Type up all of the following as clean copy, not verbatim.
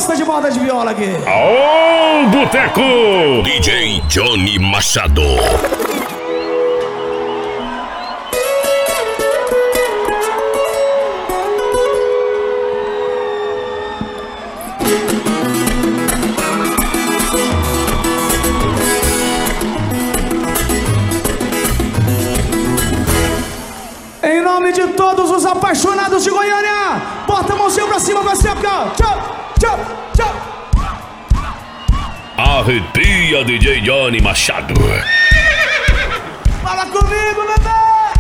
gosta de moda de viola aqui? Aô, Boteco! DJ Johnny Machado. Em nome de todos os apaixonados de Goiânia, bota a mãozinha pra cima, vai ser aqui, ó. Tchau, tchau, tchau. Arrepia, DJ Johnny Machado. Fala comigo, bebê.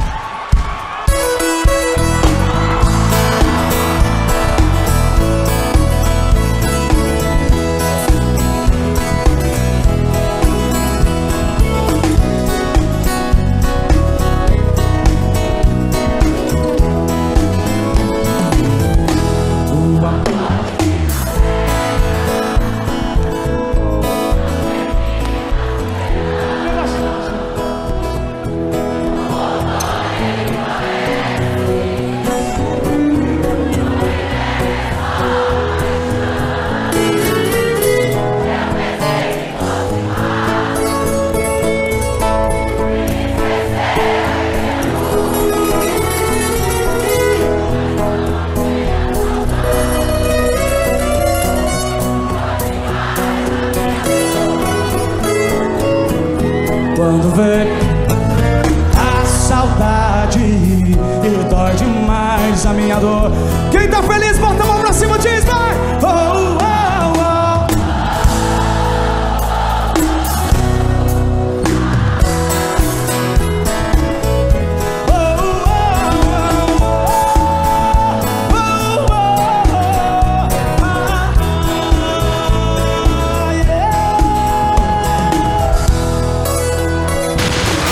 Quando vê a saudade e dói demais a minha dor. Quem tá feliz, bota a mão pra cima, diz, vai! Oh, oh, oh.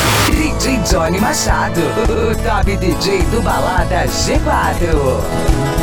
Johnny Machado, o top DJ do Balada G4.